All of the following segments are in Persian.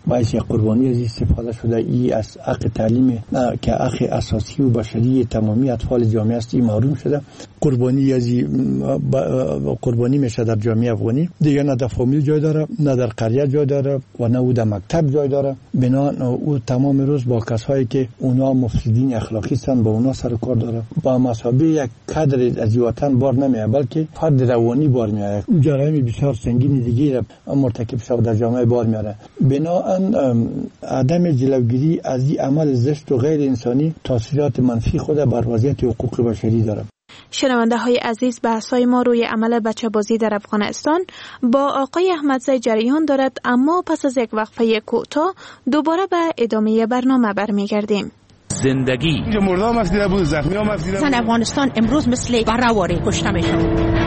باعث قربانی از استفاده شده. این از حق تعلیم که حق اساسی و بشری تمامی اطفال جامعه است محروم شده. قربانی از قربانی میشه در جامعه افغانی. دیگه نه در فامیل جای داره، نه در قریه جای داره و نه در مکتب جای داره. بنا او تمام روز با کسایی که اونا مفسدین اخلاقی هستند با اونا سر کار داره. با مسابقه یک کادر از وطن بار نمیاد، بلکه فرد روانی بار میاد. جرایم بسیار سنگین دیگه مرتکب شده در جامعه بار میاره. بنابراین عدم جلوگیری از این عمل زشت و غیر انسانی تاثیرات منفی خود بر وضعیت حقوق بشری داره. شنونده های عزیز، بحث‌های ما روی عمل بچه بازی در افغانستان با آقای احمدزی جریان دارد، اما پس از یک وقفه کوتاه دوباره به ادامه برنامه برمیگردیم. زندگی اینجا مردم مسئله بود، زخمی هم مسئله بود. افغانستان امروز مثل برآوری کشته میشن.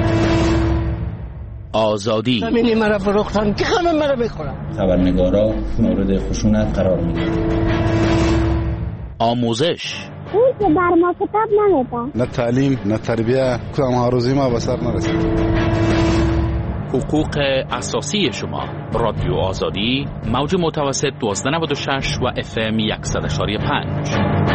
آزادی زمین مرا فروختن که خانم مرا بخورن. خبرنگارا مورد خشونت قرار میگیرن. آموزش اون که بر ما کتاب نمیده. نه تعلیم نه تربیه، کدام هاروزی ما به سر نرسید. حقوق اساسی شما. رادیو آزادی، موج متوسط 1296 و FM 100.5.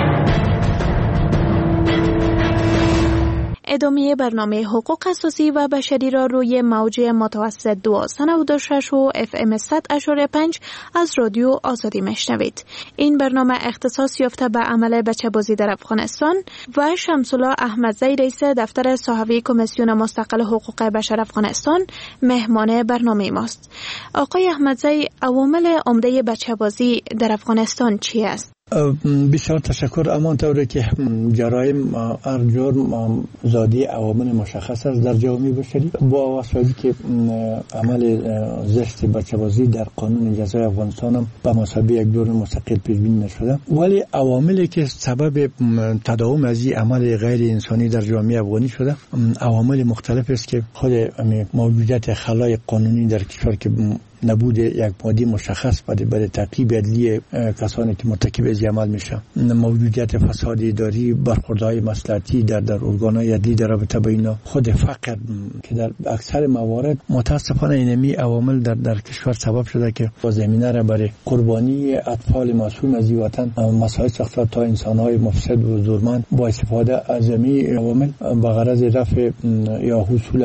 ادامه برنامه حقوق اساسی و بشری را روی موج متوسط 1296 و FM 100.5 از رادیو آزادی میشنوید. این برنامه اختصاص یافته به عمل بچه بازی در افغانستان و شمس‌الله احمدزی رئیس دفتر صحوی کمیسیون مستقل حقوق بشر افغانستان مهمان برنامه ماست. آقای احمدزی، عوامل عمده بچه بازی در افغانستان چی است؟ بسیار تشکر. اما طوری که جرایم هر جرم زادی عوامل مشخص است در جامعه بشری، با واسطه که عمل زشت بچه‌بازی در قانون جزای افغانستان هم به مثابه یک جرم مستقل پیش بینی نشده، ولی عواملی که سبب تداوم از این عمل غیر انسانی در جامعه افغانی شده عوامل مختلف است که خود موجودیت خلای قانونی در کشور که نبود یک ماده مشخص برای تعقیب عدلی کسانی که مرتکب از عمل میشن، موجودیت فساد اداری، برخوردهای مصلحتی در ارگانهای عدلی در رابطه با اینا، خود فقر که در اکثر موارد متاسفانه اینمی عوامل در کشور سبب شده که زمینه را برای قربانی اطفال معصوم از وطن مسائل ساخته تا انسانهای مفسد و زورمند با استفاده از این عوامل به غرض رفع یا حصول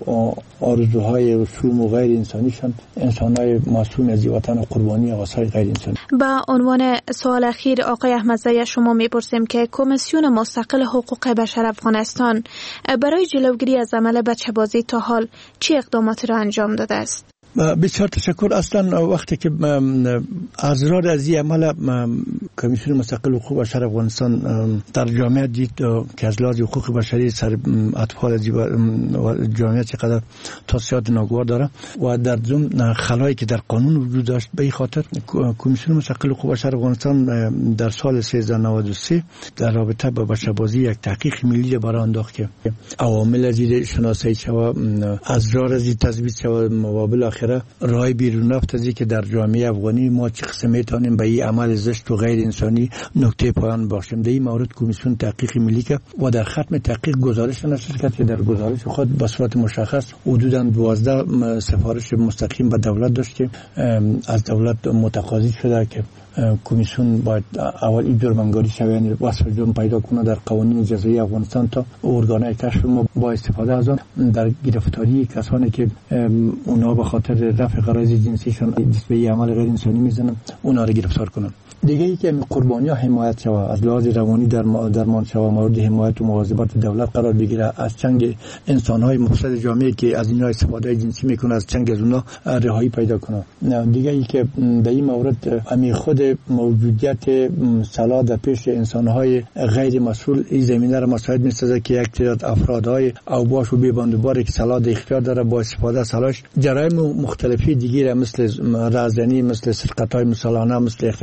آرزوهای شوم و غیر انسانیشان انسانهای معصوم از وطن و قربانی آثار غیر انسانی. با عنوان سوال اخیر آقای احمدزی شما میپرسیم که کمیسیون مستقل حقوق بشر افغانستان برای جلوگیری از عمل بچه‌بازی تا حال چه اقداماتی را انجام داده است؟ بسیار تشکر. اصلا وقتی که اضرار از این عمل کمیسیون مستقل حقوق بشر افغانستان در جامعه دید که از لحاظ حقوق بشری سر اطفال از جامعه چقدر تاثیرات ناگوار داره و در ضمن خلایی که در قانون وجود داشت، به این خاطر کمیسیون مستقل حقوق بشر افغانستان در سال 1393 در رابطه با بچه‌بازی یک تحقیق ملی برای انداخت که عوامل از شناسایی شود، اضرار از تثبیت شود، مقابل رای بیرون رفت از که در جامعه افغانی ما چه قسم میتونیم به این عمل زشت و غیر انسانی نقطه پایان باشیم. در این مورد کمیسیون تحقیق ملی کرد و در ختم تحقیق گزارش نشر کرد که در گزارش خود به صورت مشخص حدوداً 12 سفارش مستقیم به دولت داشت که از دولت متقاضی شده که کمیسیون باید اول این جرم‌انگاری شوه، یعنی وصف جرم پیدا کنه در قوانین جزایی افغانستان تا ارگان‌های کشف ما با استفاده از آن در گرفتاری کسانی که اونا به خاطر رفع غرایز جنسیشون به عمل غیر انسانی میزنن اونا رو گرفتار کنن. دیگه ای که قربانی‌ها حمایت شوه، از لحاظ روانی درمان شوه، مورد حمایت و مواظبت دولت قرار بگیره، از چنگ انسان‌های مفسد جامعه که از اینا استفاده جنسی میکنه از چنگ از اونا رهایی پیدا کنه. دیگه ای که در این مورد امی خود موجودیت سلا در پیش انسان‌های غیر مسئول این زمینه را مساعد می‌سازه که یک تعداد افرادهای اوباش و بی‌باندوباری که سلا در اختیار داره با استفاده از سلاش جرایم مختلفی دیگه مثل رازدنی، مثل سرقت‌های مسلحانه، مثل اختطاف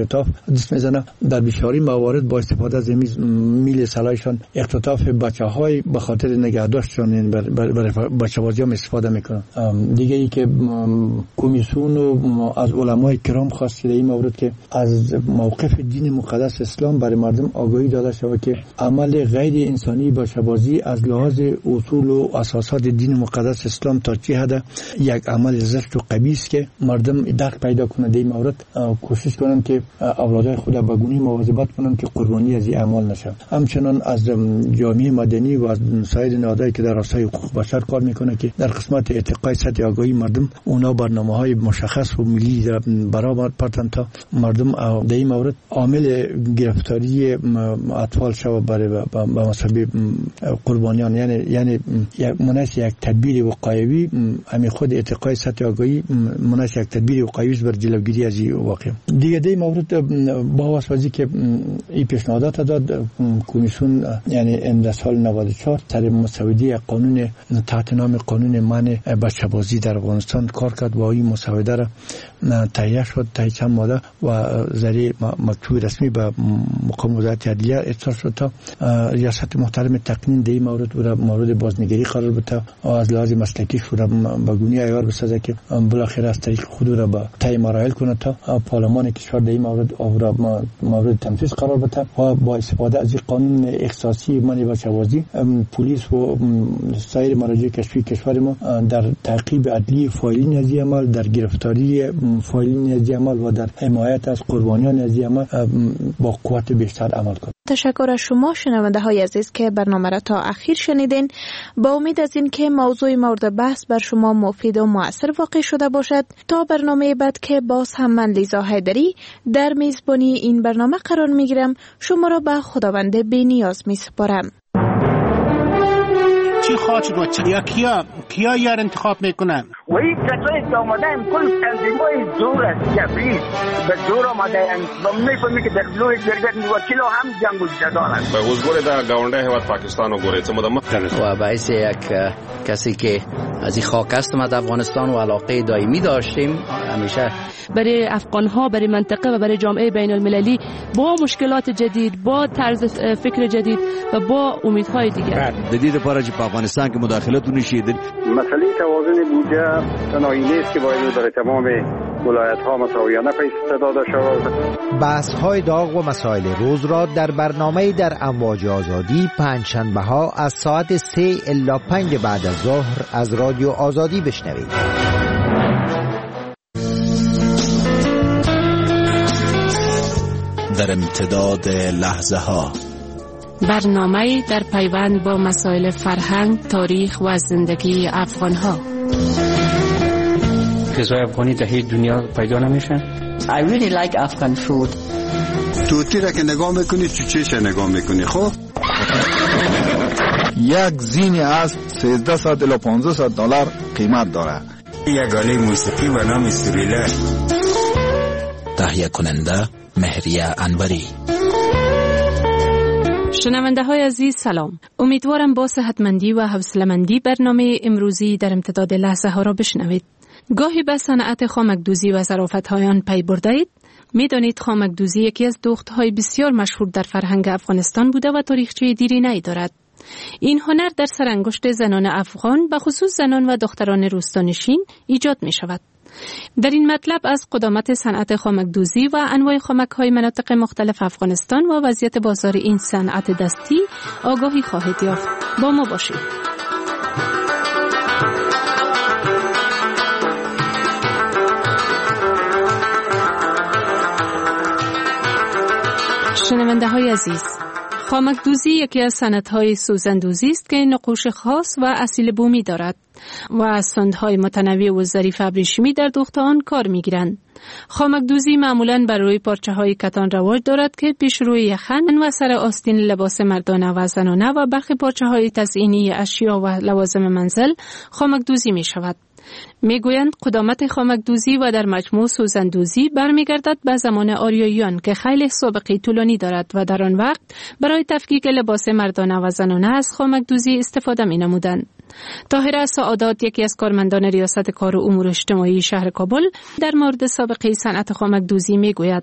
دست میزنه. در بسیاری موارد با استفاده از میل سلاحشان اختطاف بچه‌های به خاطر نگهداشتشان برای بچه‌بازی هم استفاده میکنن. دیگه ای که کمیسیون و از علمای کرام خواسته این مورد که از موقف دین مقدس اسلام برای مردم آگاهی داده شود که عمل غیر انسانی بچه‌بازی از لحاظ اصول و اساسات دین مقدس اسلام تا چه حد یک عمل زشت و قبیح است که مردم درک پیدا کنند. این مورد کوشش کنند که اولادای خود به گونه مواظبت کنند که قربانی از این اعمال نشن. همچنان از جامعه مدنی و از سایر نهادهایی که در راستای حقوق بشر کار میکنه که در قسمت ارتقای سطح آگاهی مردم اونا برنامه‌های مشخص و ملی برآورد پرتن تا مردم در این مورد عامل گرفتاری اطفال شو برای به مسابقه قربانیان، یعنی مناسب یک تدبیر وقایوی همین خود ارتقای سطح آگاهی مناسب یک تدبیر وقایوی بر جلوگیری از این واقعه. دیگه در مورد با واسطه که این پیشنهادات داد کمیسیون، یعنی اند سال 94 سر مسودی قانون تحت نام قانون منع بچه‌بازی در افغانستان کار کرد و این مسوده را تهیه شد تا چند ماده و ذریعه مکتوب رسمی به مقام وزارت عدلیه ارسال شد تا ریاست محترم تقنین در این مورد بازنگری قرار بده و از لحاظ مسلکی شده به گونه عیار بسازه که بالاخره از طریق خود را به طی مراحل کنه تا پارلمان کشور در این مورد تنفیذ قرار بده و با استفاده از قانون اختصاصی منع بچه‌بازی پلیس و سایر مراجع کشفی کشور ما در تعقیب عدلی فاعلین از این عمل، در گرفتاری فاعلین از این عمل و در حمایت از قربانیان از این عمل با قوت بیشتر عمل کنه. تشکر از شما شنونده های عزیز که برنامه را تا اخیر شنیدین. با امید از این که موضوع مورد بحث بر شما مفید و مؤثر واقع شده باشد، تا برنامه بعد که باز هم من لیزا حیدری در میزبانی این برنامه قرار میگیرم، شما را به خداوند بی‌نیاز میسپارم. چی خواهد و یا کیا یار انتخاب میکنن و این کسایی که آمده هم کل تنظیمای زور است، جبری به زور آمده هم و میفهمی که در لوی جرگت وکیل هم جنگ و جدال است. به وزگوری در گاونده هوت پاکستان و گوری چه مدام و باعث یک کسی که از این خاک است ما در افغانستان و علاقه دائمی داشتیم همیشه برای افغان‌ها، برای منطقه و برای جامعه بین المللی با مشکلات جدید، با طرز فکر جدید و با امیدهای دیگر. جدید پارچ په افغانستان کې مداخلت ونشي. مسئله توازن بودجه تنهایی نیست که باید برای تمام ولایت‌ها مساویانه پیش داده شود. بحث‌های داغ و مسائل روز را در برنامه در امواج آزادی پنجشنبه‌ها از ساعت 3 الی 5 بعد از ظهر از رادیو آزادی بشنوید. در امتداد لحظه ها برنامه در پیوند با مسائل فرهنگ، تاریخ و زندگی افغان ها. غذای افغانی در هیچ دنیا پیدا نمیشه. I really like Afghan food. توتی را که نگاه میکنی چیش نگاه میکنی. خب یک زین از 13 ساعت الی 15 ساعت دلار قیمت داره. یک آله موسیقی به نام سوریله. تهیه کننده مهریه انوری. شنونده های عزیز سلام. امیدوارم با صحتمندی و حوصله‌مندی برنامه امروزی در امتداد لحظه ها را بشنوید. گاهی به صنعت خامک‌دوزی و ظرافت‌های آن پی برده اید؟ می‌دانید خامک‌دوزی یکی از دوخت‌های بسیار مشهور در فرهنگ افغانستان بوده و تاریخچه دیرینه‌ای دارد. این هنر در سرانگشت زنان افغان به خصوص زنان و دختران روستانشین ایجاد می‌شود. در این مطلب از قدامت صنعت خامک‌دوزی و انواع خامک‌های مناطق مختلف افغانستان و وضعیت بازار این صنعت دستی آگاهی خواهید یافت. با ما باشید. شنونده های عزیز، خامک‌دوزی یکی از صنعت‌های سوزندوزی است که نقوش خاص و اصیل بومی دارد و از سندهای متنوع و ظریف ابریشمی در دوخت آن کار می‌گیرند. خامک‌دوزی معمولاً بر روی پارچه‌های کتان رواج دارد که پیش روی یخن و سر آستین لباس مردانه و زنانه و برخی پارچه‌های تزئینی اشیا و لوازم منزل خامک‌دوزی می‌شود. میگویند قدامت خامک‌دوزی و در مجموع سوزندوزی برمیگردد به زمان آریاییان که خیلی سابقه طولانی دارد و در آن وقت برای تفکیک لباس مردانه و زنانه از خامک‌دوزی استفاده می‌نمودند. طاهره سعادات، یکی از کارمندان ریاست کار و امور اجتماعی شهر کابل، در مورد سابقه صنعت خامک‌دوزی میگوید: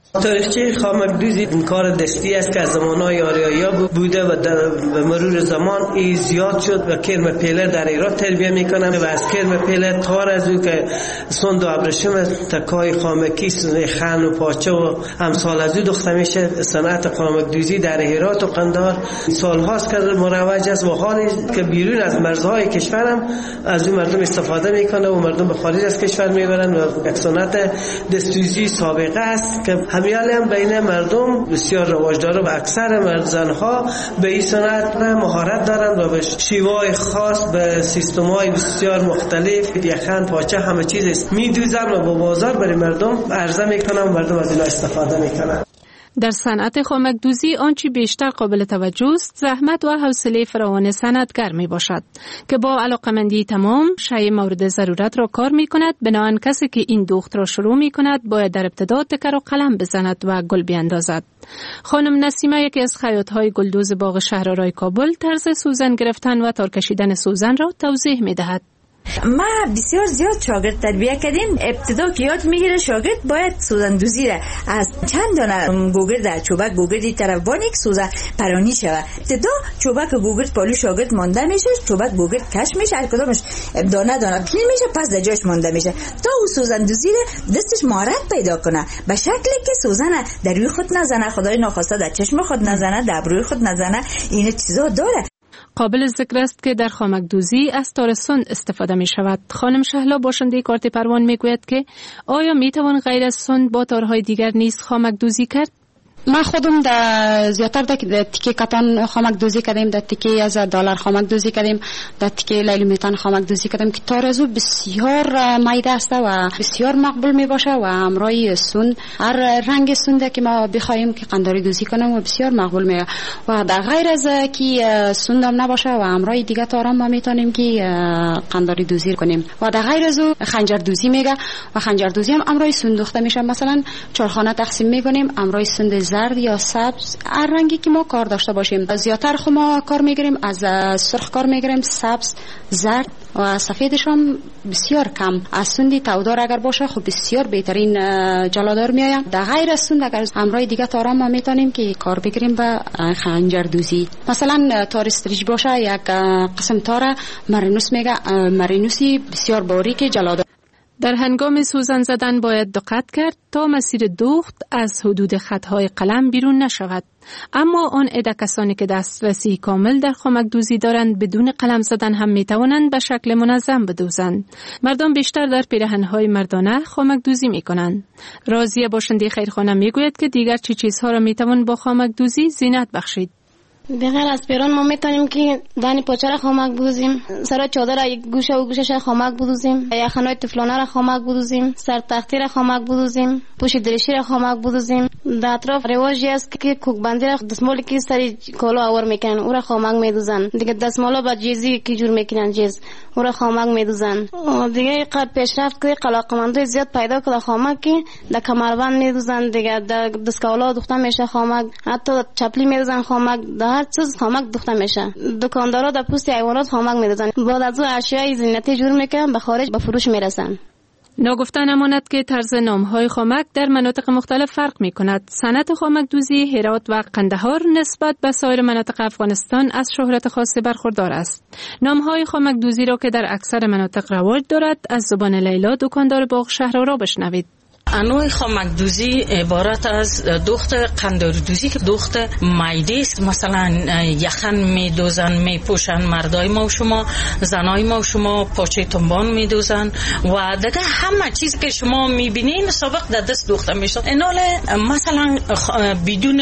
تاریخچه خامکدوزی این کار دستی است که از زمانهای آریایی بوده و در مرور زمان ای زیاد شد و کرم پیله در ایران تربیه میکنن و از کرم پیله تار از او که سند و ابریشم تکای خامکی خن و پاچه و امثال از او دخته میشه. صنعت خامکدوزی در هرات و قندهار سالهاست که مروج است و حالی که بیرون از مرزهای کشورم از او مردم استفاده میکنه و مردم به خارج از کشور میبرن و یک صنعت دستوزی سابقه است که همیالی هم بین مردم بسیار رواج داره و اکثر زنها به این صنعت مهارت دارند و به شیوه‌های خاص به سیستم‌های بسیار مختلف یخن پاچه همه چیز میدوزن و با بازار برای مردم عرضه میکنن و مردم از اینا استفاده میکنن. در صنعت خامکدوزی آنچه بیشتر قابل توجه است زحمت و حوصله فراوان صنعتگر می باشد که با علاقمندی تمام شیء مورد ضرورت را کار می کند. بنابراین کسی که این دوخت را شروع می کند باید در ابتدا تکر و قلم بزند و گل بیاندازد. خانم نسیمه یکی از خیاط‌های گلدوز باغ شهرآرای کابل طرز سوزن گرفتن و تار کشیدن سوزن را توضیح می دهد. ما بسیار زیاد شاگرد تربیت کردیم. ابتدا که یاد میگیره شاگرد باید سوزن دوزی را از چند دانه گوگرد چوبک گوگردی طرف وانیک سوزن پرانی شود. ابتدا چوبک گوگرد پالو شاگرد مانده میشه، چوبک گوگرد کش میشه، هر کدامش دانه دانه پین میشه، پس در جاش مانده میشه تا او سوزن دوزی را دستش مهارت پیدا کنه به شکلی که سوزن در روی خود نزنه، خدای ناخواسته در چشم خود نزنه، در ابروی خود نزنه. این چیزا داره. قابل ذکر است که در خامکدوزی از تار سند استفاده می شود. خانم شهلا باشنده کارت پروان می گوید که آیا می توان غیر از سند با تارهای دیگر نیز خامکدوزی کرد؟ ما خودم در زیادتر در تیکه کتان خامکدوزی کردیم، در تیکه $1000 خامکدوزی کردیم، در تیکه لیلومیتان خامکدوزی کردیم که تار از او بسیار میده است و بسیار مقبول می باشه و همراه سند هر رنگ سند که ما بخوایم که قنداری دوزی کنیم و بسیار مقبول میه و در غیر از که سند هم نباشه و همراه دیگه تارم ما میتونیم که قنداری دوزی کنیم و در غیر از او خنجر دوزی میگه و خنجر دوزی هم همراه سند دوخته میشه. مثلا چهارخانه تقسیم میکنیم، همراه سند زرد یا سبز هر رنگی که ما کار داشته باشیم. زیادتر خود ما کار میگیریم از سرخ کار میگیریم، سبز، زرد و سفیدش هم بسیار کم. از سندی تودار اگر باشه خب بسیار بهترین جلادار میآید. در غیر از سند اگر همراه دیگه تارا ما میتونیم که کار بگیریم به خنجر دوزی. مثلا تار استریج باشه یک قسم تار مرینوس میگه، مرینوسی بسیار باریک جلادار. در هنگام سوزن زدن باید دقت کرد تا مسیر دوخت از حدود خطهای قلم بیرون نشود. اما آن عده کسانی که دسترسی کامل در خامکدوزی دارند بدون قلم زدن هم می توانند به شکل منظم بدوزند. مردم بیشتر در پیراهن‌های مردانه خامکدوزی می کنند. راضیه باشنده خیرخانه می گوید که دیگر چه چیزها را می توان با خامکدوزی زینت بخشید. بغیر از پیران ما میتونیم که دانی پاچه را خامک بدوزیم، سر چادر را یک گوشه و گوشش را خامک بدوزیم، یخنای تفلانه را خامک بدوزیم، سر تختی را خامک بدوزیم، پوش درشی را خامک بدوزیم. در اطراف رواجی است که کوکبندی را دستمالی که سر کالا آور میکنن او را خامک میدوزن. دیگه دستمالا با جیزی که جور میکنن جیز او را خامک میدوزن. دیگه قد پیشرفت که علاقمندای زیاد پیدا کرده خامک که در کمربند میدوزن، دیگه در دستکالا دوخته میشه خامک، حتی چپلی میدوزن خامک، هر چیز خامک دوخته میشه. دکاندارا در پوست حیوانات خامک میدوزن، بعد از اون اشیاء زینتی جور میکنن به خارج به فروش میرسن. ناگفته نماند که طرز نامهای خامک در مناطق مختلف فرق می کند. صنعت خامکدوزی هرات و قندهار نسبت به سایر مناطق افغانستان از شهرت خاصی برخوردار است. نامهای خامکدوزی را که در اکثر مناطق رواج دارد از زبان لیلا دکاندار باغ شهرآرا بشنوید. انواع خامکدوزی عبارت از دوخت قنداری دوزی که دوخت میده است. مثلا یخن میدوزن، میپوشن مردای ما و شما، زنای ما و شما پاچه تنبان میدوزن و دیگه همه چیز که شما میبینین سابق در دست دوخته میشه. اینال مثلا بدون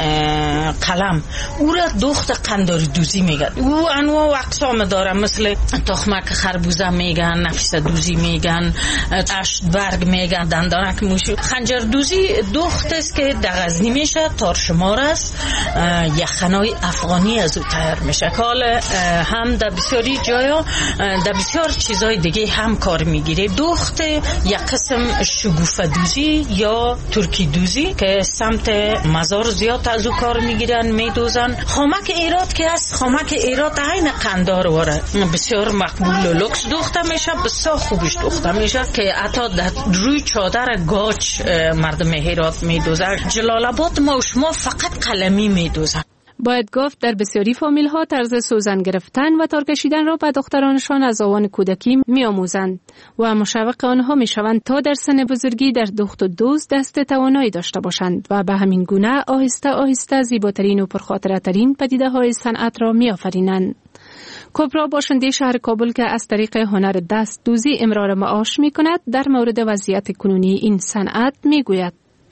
قلم او را دوخت قنداری دوزی میگن. او انواع و اقسام داره، مثل تخمک خربوزه میگن، نفیسه دوزی میگن، اشت برگ میگن، دندانک خنجر دوزی دوخت است که در غزنی میشه، تارشمار است، یخنای افغانی از او تیار میشه. حال هم در بسیاری جایا در بسیار چیزای دیگه هم کار میگیره. دوخت یک قسم شگوفه دوزی یا ترکی دوزی که سمت مزار زیاد از او کار میگیرن، میدوزن. خامک ایراد که است، خامک ایراد عین قندار واره، بسیار مقبول و لوکس دوخته میشه، بسیار خوبش دوخته میشه که حتی در روی چادر گاچ مردم هرات میدوزه. جلال آباد ما و شما فقط قلمی میدوزه. باید گفت در بسیاری فامیل ها طرز سوزن گرفتن و تار کشیدن را به دخترانشان از آوان کودکی می آموزند و مشوق آنها می شوند تا در سن بزرگی در دوخت و دوز دست توانایی داشته باشند و به همین گونه آهسته آهسته زیباترین و پرخاطره ترین پدیده های صنعت را می آفرینند. کبرا باشنده شهر کابل که از طریق هنر دست دوزی امرار معاش می کند در مورد وضعیت کنونی این صنعت می گوید.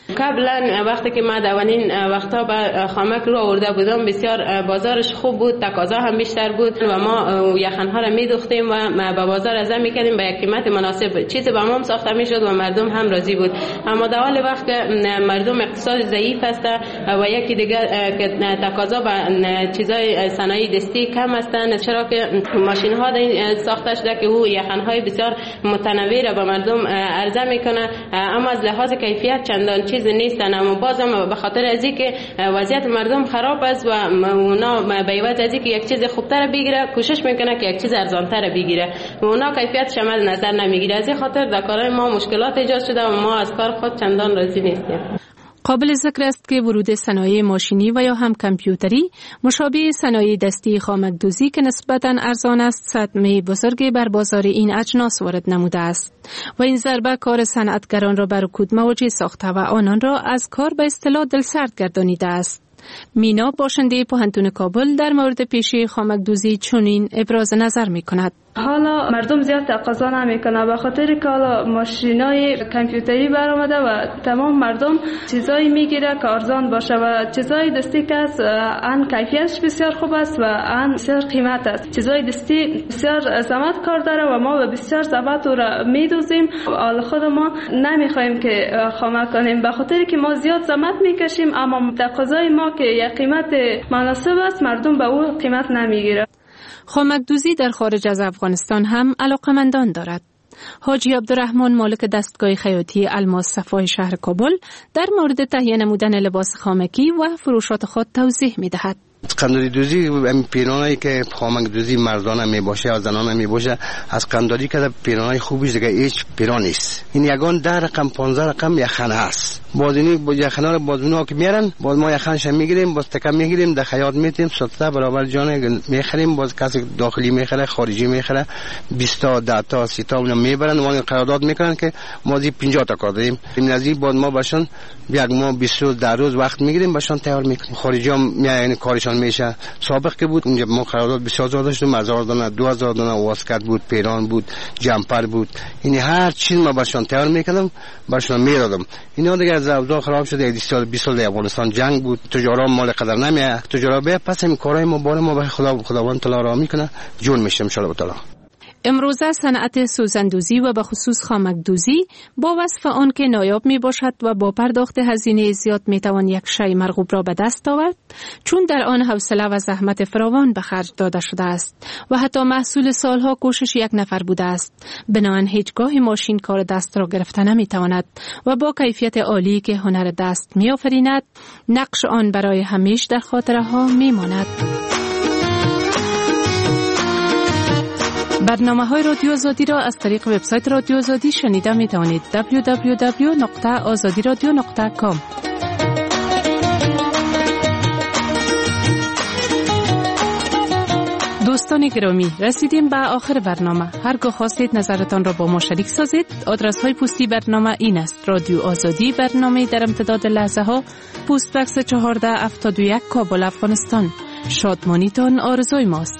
قبلا وقتی که ما دوانین وقتا به خامک رو آورده بودم بسیار بازارش خوب بود، تقاضا هم بیشتر بود و ما یخنها را میدوختیم و به بازار عرضه میکردیم به یک قیمت مناسب. چیزی به ما ساخته میشد و مردم هم راضی بود. اما در حال وقت که مردم اقتصاد ضعیف است و یکی دیگر که تقاضا به چیزای صنایع دستی کم هستند، چرا که ماشین ها ساخته شده که او یخنهای بسیار متنوع را به مردم عرضه میکنه، اما از لحاظ کیفیت چندان چیز نیستن. اما بازم به خاطر از اینکه وضعیت مردم خراب است و اونا به عوض از اینکه یک چیز خوبتر بگیره کوشش میکنه که یک چیز ارزانتر بگیره و اونا کیفیتش هم نظر نمیگیره. از این خاطر در کارهای ما مشکلات ایجاد شده و ما از کار خود چندان راضی نیستیم. قابل ذکر است که ورود صنایع ماشینی و یا هم کامپیوتری مشابه صنایع دستی خامک‌دوزی که نسبتاً ارزان است صدمه بزرگی بر بازار این اجناس وارد نموده است و این ضربه کار صنعتگران را بر رکود مواجه ساخته و آنان را از کار به اصطلاح دلسرد گردانیده است. مینا باشنده پوهنتون کابل در مورد پیشه خامک‌دوزی چنین ابراز نظر می‌کند. حالا مردم زیاد تقاضا نمیکنه به خاطر که حالا ماشینای کامپیوتری برآمده و تمام مردم چیزایی میگیره که ارزان باشه و چیزای دستی که ان کیفیتش بسیار خوب است و ان بسیار قیمت است. چیزای دستی بسیار زحمت کار داره و ما به بسیار زحمت را میدوزیم. حالا خود ما نمیخوایم که خامک کنیم به خاطر که ما زیاد زحمت میکشیم، اما تقاضای ما که یک قیمت مناسب است مردم به او قیمت نمیگیره. خامک‌دوزی در خارج از افغانستان هم علاقمندان دارد. حاجی عبدالرحمن مالک دستگاه خیاطی الماس صفای شهر کابل در مورد تهیه نمودن لباس خامکی و فروشات خود توضیح می‌دهد. قنداری دوزی پیرانایی که خامک دوزی مردانه می باشه یا زنانه می باشه، از قنداری که پیرانای خوبیش دیگه هیچ پیران نیست. این یگان 10 رقم 15 رقم یخنه است. بازینی با یخنه رو بازونا که میارن باز ما یخنش میگیریم باز تکم میگیریم در خیاط میتیم 100 برابر جان میخریم، باز کسی داخلی میخره خارجی میخره 20 تا 10 تا 30 تا اونم میبرن و قرارداد میکنن که ما 50 تا کار داریم. این نزدیک باز ما باشون یک ما 20 روز در روز وقت میگیریم باشون تیار میکنیم. خارجی هم میایین کارشان میشه. سابق که بود اونجا ما قرارداد بسیار زیاد داشتیم، 1000 دانه 2000 دانه واسکت بود، پیران بود، جمپر بود، یعنی هر چیز ما باشون تیار میکردم باشون میدادم. اینا دیگه از اوضاع خراب شده. 20 سال در افغانستان جنگ بود، تجارا مال قدر نمیه، تجارا به پس این کارهای ما بار ما به خداوند تعالی را میکنه جون میشه ان شاء الله تعالی. امروزه صنعت سوزندوزی و به خصوص خامک‌دوزی با وصف آن که نایاب می باشد و با پرداخت هزینه زیاد می توان یک شی مرغوب را به دست آورد، چون در آن حوصله و زحمت فراوان به خرج داده شده است و حتی محصول سالها کوشش یک نفر بوده است. بنابراین هیچگاه ماشین کار دست را گرفته نمی تواند و با کیفیت عالی که هنر دست می آفریند نقش آن برای همیشه در خاطره ها می ماند. برنامه‌های رادیو آزادی را از طریق وبسایت رادیو آزادی شنیده می توانید. www.azadiradio.com. دوستان گرامی، رسیدیم به آخر برنامه. هرگاه خواستید نظرتان را با ما شریک سازید، آدرس های پستی برنامه این است: رادیو آزادی، برنامه در امتداد لحظه ها، پست بکس 1471 کابل افغانستان. شادمانیتان آرزوی ماست.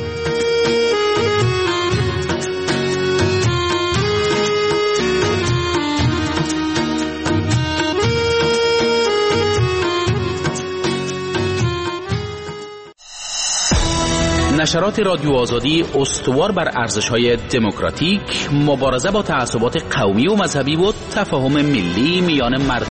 نشرات رادیو آزادی استوار بر ارزش‌های دموکراتیک، مبارزه با تعصبات قومی و مذهبی و تفاهم ملی میان مردم